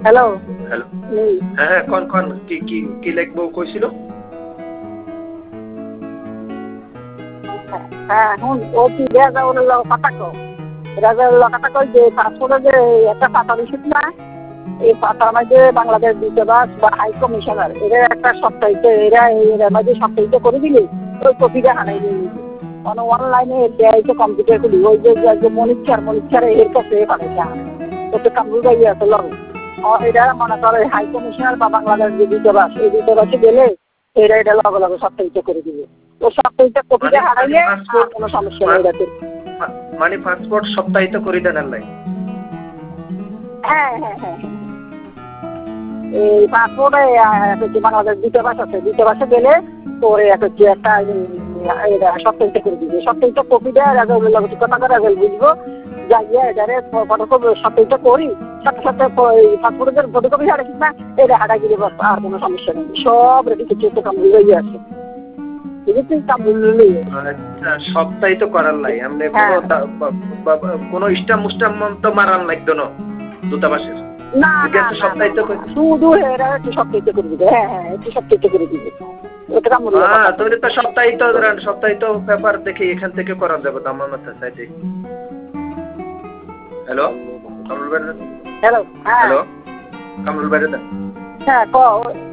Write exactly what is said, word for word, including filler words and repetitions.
Hello hello হ্যাঁ হ্যাঁ কোন কোন কি কি কি লিখবো কইছিল? হ্যাঁ হুন ও কি রেজাউল কথা কো রেজাউল কথা কই যে পাসপোর্টে যে একটা পাতা দিছিস না এই পাতার মধ্যে বাংলাদেশ দূতাবাস বা হাই কমিশনার এরা একটা সপ্তাহিত এরা এর মধ্যে সপ্তাহিত করে দিলে ওই কপিটা হারাই দিয়ে মানে অনলাইনে দেয় কম্পিউটার খুলি ওই যে মনিচার মনিচার এর কাছে পাঠাইছে ওতে কামরুল ভাই আছে লগ এটা মনে করে হাই কমিশনার বা বাংলাদেশ যে দূতাবাস এই দূতাবাসে গেলে এরা এটা লগে লগে সপ্তাহিত করে দিবে তো সপ্তাহিত কপিটা হারাইলে কোনো সমস্যা নেই এটাতে মানে পাসপোর্ট সপ্তাহিত করে দেন আল্লাহ হ্যাঁ হ্যাঁ হ্যাঁ এই পাসপোর্টে বাংলাদেশ দূতাবাস আছে দূতাবাসে গেলে তোর হচ্ছে একটা সপ্তাহিত করে দিবে সপ্তাহিত কপিটা রেজাউলের লগে কথা করে রেজাউল বুঝবো যাইয়া এটারে ফটোকপি সপ্তাহিত করি সাথে সাথে পাসপোর্টের ফটোকপি হারাইছিস না এটা হারাই গেলে আর কোনো সমস্যা নেই সব রেডি কিছু কামড় হয়ে আছে সপ্তাহিত করার লাই এমনি কোনো স্টাম্প মুস্টাম্প তো মারান লাগতো না দূতাবাসের না সপ্তাহিত শুধু এরা একটু সপ্তাহিত করে দিবে হ্যাঁ হ্যাঁ একটু সপ্তাহিত করে দিবে হ্যাঁ তো এটা সপ্তাহিত সপ্তাহিত পেপার দেখে এখান থেকে করা যাবে তো আমার মাথায় সাইডে হ্যালো কামরুল ভাই হ্যালো হ্যালো কামরুল ভাই হ্যাঁ ক